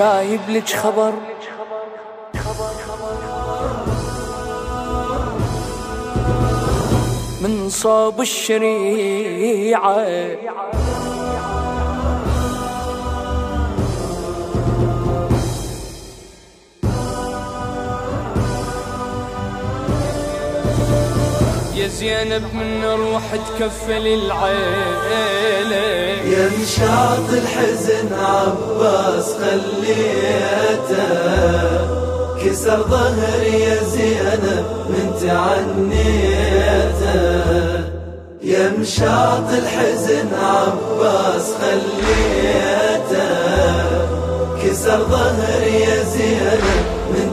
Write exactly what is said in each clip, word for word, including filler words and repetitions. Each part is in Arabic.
جايب لك خبر من صوب الشريعة، يا زينب من روح تكفل العيلة، يا نشاط الحزن عباس خليته، كسر ظهري يا زينب من تعنيته، يا نشاط الحزن عباس خليته، كسر ظهري يا زينب من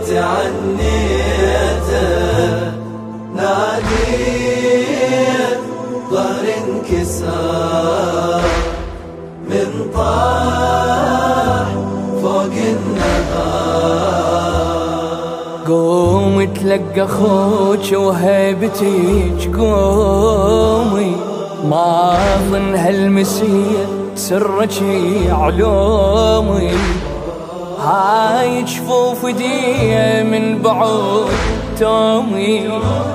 تعنيته، ناديت ظهر انكسار من طاح فوق النهار. قوم تلقى خوك وهيبتك قومي، ما اظن هالمسية سرك علومي، هاي جفوف دي من بعود تومي،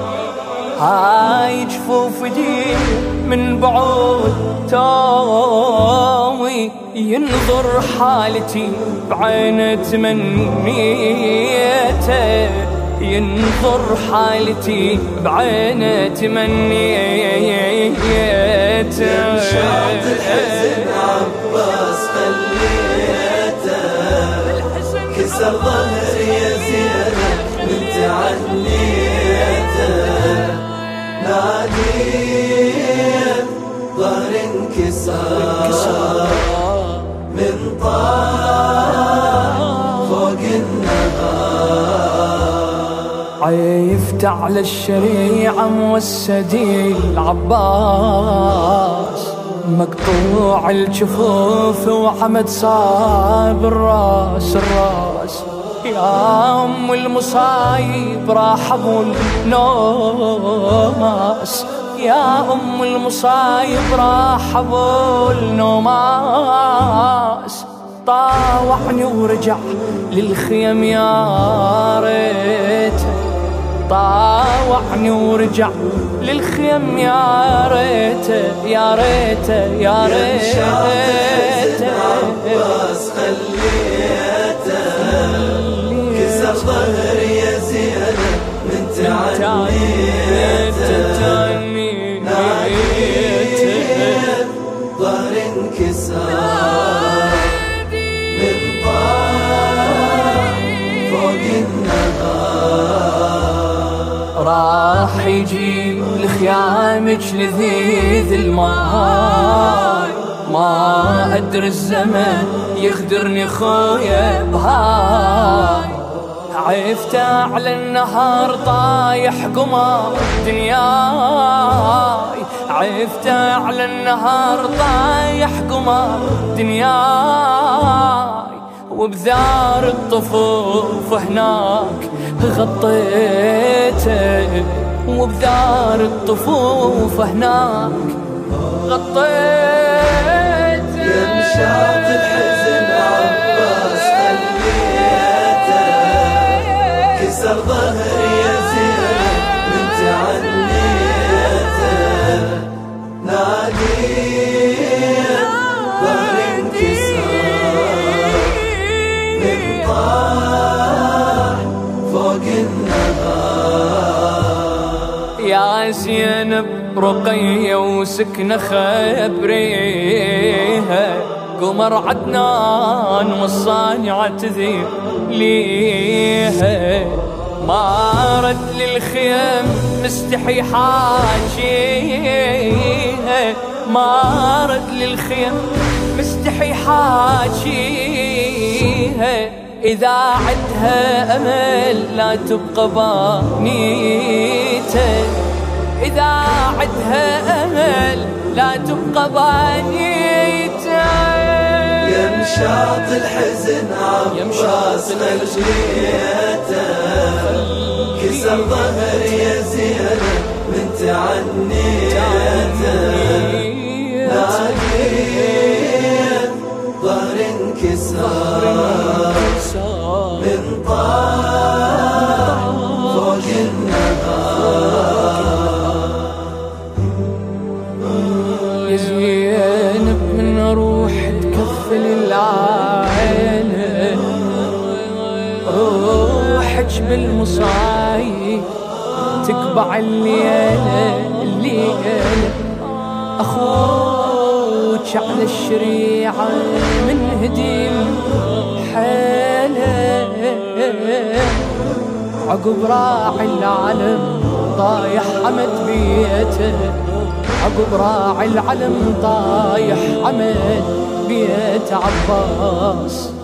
هاي جفوف دي من بعود تومي، ينظر حالتي بعين تمنيته، ينظر حالتي بعين تمنيته، يا نشاط الحزن عباس خليته، كسر ظهري يا زينب من تعنيته، ناديت ظهر انكسار من طاح فوق النهار. عيفت على الشريعة موسدي العباس، مقطوع الجفوف وحمد صاب الراس الراس، يا أم المصايب راح أبو النوماس، يا أم المصايب راح أبو النوماس، طاوعني ورجع للخيم يا ريت، طاوعني ورجع للخيم يا ريت يا ريت يا ريت. عباس خليته، كسر ظهري يا زينب من تعنيته، ناديت ظهر انكسار من طاح فوق النهار. راح يجيب لخيامك لذيذ الماي، ما أدري الزمن يخدرني خويا بهاي، عفت على النهار طايح قمر دنياي، عفت على النهار طايح قمر دنياي، وبذار الطفوف هناك غطيته، وبذار الطفوف هناك غطيته. يا نشاط الحزن عباس خليته، كسر ظهري يا زينب من تعنيته، ناديت ظهر انكسار من طاح فوق النهار. يا زينب رقية وسكنة خبريها، قمر عدنان والصانعة تذير ليها، ما رد للخيم مستحي حاجيها، ما رد للخيم مستحي حاجيها، إذا عدها أمل لا تبقى بانيته، إذا عدها أمل لا تبقى بانيته. يا نشاط الحزن عباس خليته، كسر ظهري يا زينب من تعنيته، ناديت ظهر انكسار المصايب تقبع الليلة الليلة. أخوك على الشريعة من هديم حيله، عقب راعي العلم طايح حمد بيته، عقب راعي العلم طايح حمد بيت عباس.